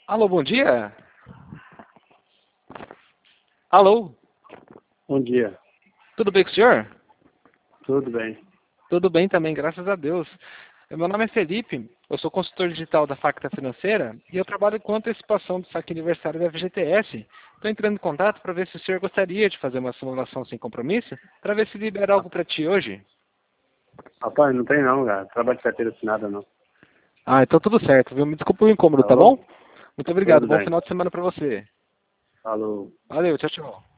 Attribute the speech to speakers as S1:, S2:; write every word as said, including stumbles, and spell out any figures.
S1: Alô, bom dia. Alô,
S2: Bom dia.
S1: tudo bem com o senhor?
S2: Tudo bem.
S1: Tudo bem também, graças a Deus. Meu nome é Felipe, eu sou consultor digital da Facta Financeira e eu trabalho com antecipação do saque aniversário da F G T S. Estou entrando em contato para ver se o senhor gostaria de fazer uma simulação sem compromisso, para ver se libera algo para ti hoje.
S2: Rapaz, não tem não, cara. Trabalho de carteira assinada não.
S1: Ah, então tudo certo, viu? Me desculpa o incômodo,
S2: Tá
S1: tá
S2: bom?
S1: bom? Muito obrigado,
S2: Tudo
S1: bom
S2: bem.
S1: final de semana para você.
S2: Falou.
S1: Valeu, tchau, tchau.